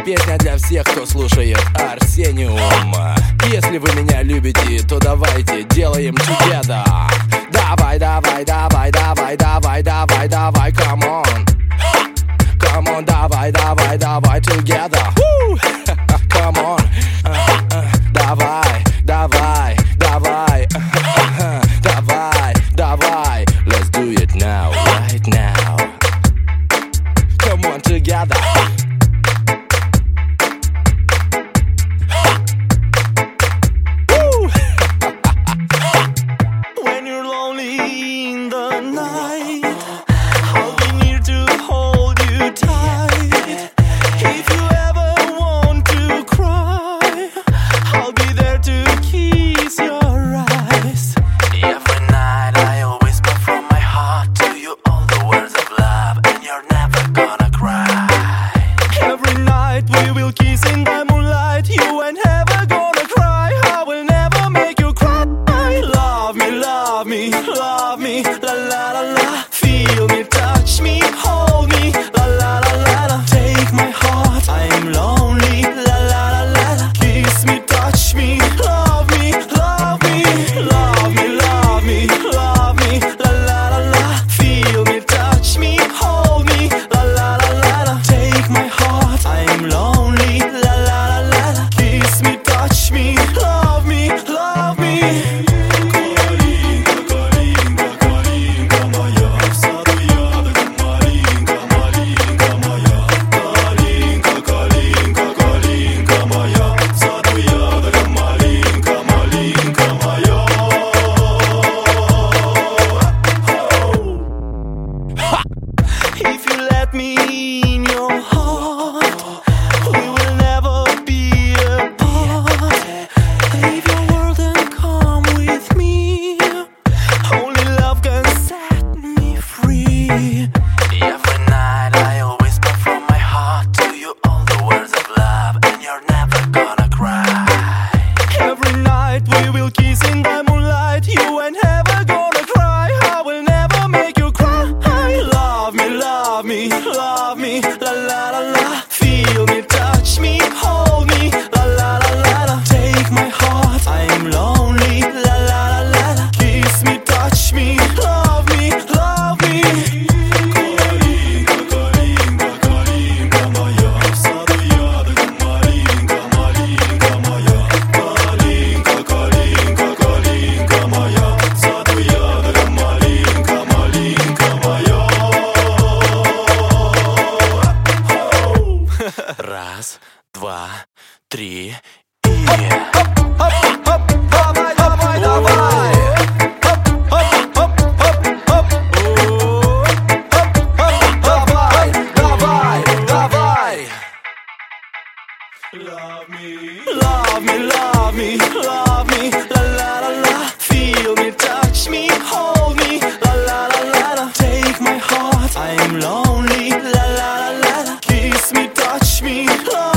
Песня для всех, кто слушает Арсениум. Если вы меня любите, то давайте делаем together. Давай, давай, давай, давай, давай, давай, давай, come on. Come on, давай, давай, давай, together. Come on. Давай, давай, давай. Давай, давай. Let's do it now, right now. Come on, together. When you're lonely in the night, I'll be near to hold you tight. If you ever want to cry, I'll be there to kiss your eyes. Every night I'll whisper from my heart to you all the words of love, and you're never gonna cry. Every night we will kiss in the moonlight. You ain't ever gonna cry. I will never make you cry. Love me, love me, love me, la la la la. Feel me, touch me, hold me, la la la la la. Take my heart, I'm lonely, la la la la la. Kiss me, touch me, love me, love me, love me, love me, love me, la la la la. Feel me, touch me, hold me, la la la la la. Take my heart, I'm lonely, la la la la la. Kiss me, touch me, love me, love me. If you let me in your heart, we will never be apart. Leave your world and come with me. Only love can set me free. Every night I'll whisper from my heart to you all the words of love, and you're never gonna cry. Every night we will kiss in the moonlight. You ain't ever gonna cry. I will never make you cry. Love me, love me, love me, la la la la. Feel me, touch me, hold me, la la la la la. Take my heart, I'm lonely, la la la la la. Kiss me, touch me, love me, love me. Раз, два, три и... Давай, давай, давай. Давай, давай, давай. Love me, love me, love me, love me, la la la la. Feel me, touch me, hold me, la la la la la. Take my heart, I'm lonely, la la la la la. Kiss me, touch me, love